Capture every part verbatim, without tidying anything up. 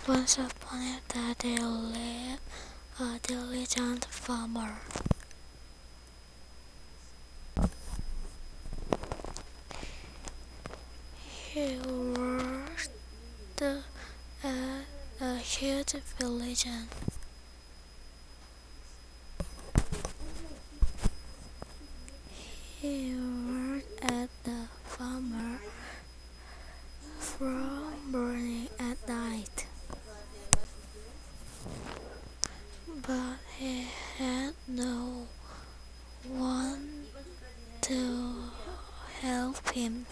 Once upon a time there lived a diligent farmer. He worked at a huge village. He worked at the farmer from morning at night, but he had no one to help him,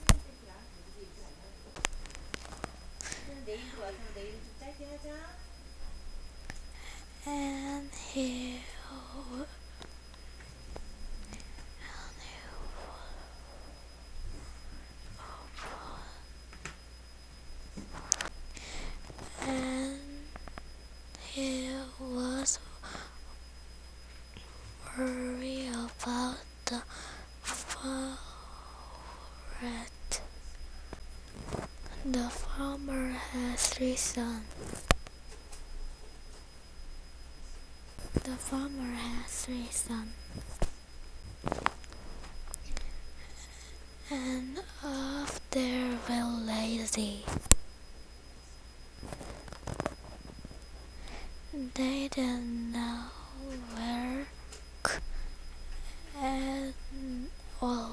and he and he was worried about the forest. The farmer has three sons. The farmer has three sons, and of they're very lazy. They don't know work at all.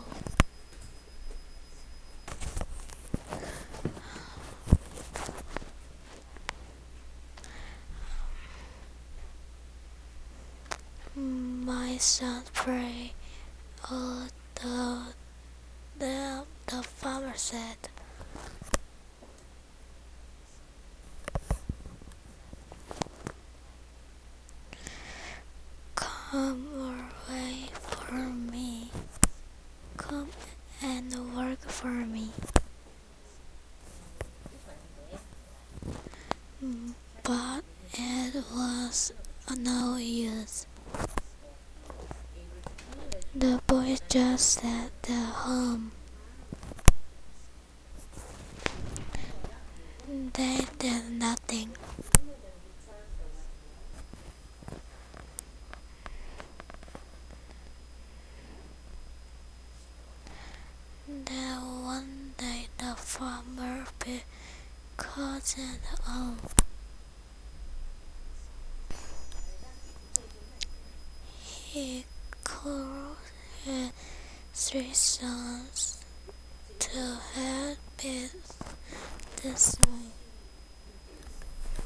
My son pray, oh, the, the, the farmer said. Come away for me. Come and work for me. But it was no use. The boy just sat at home. They did nothing. Then one day the farmer because at home. He called his three sons to help it this way.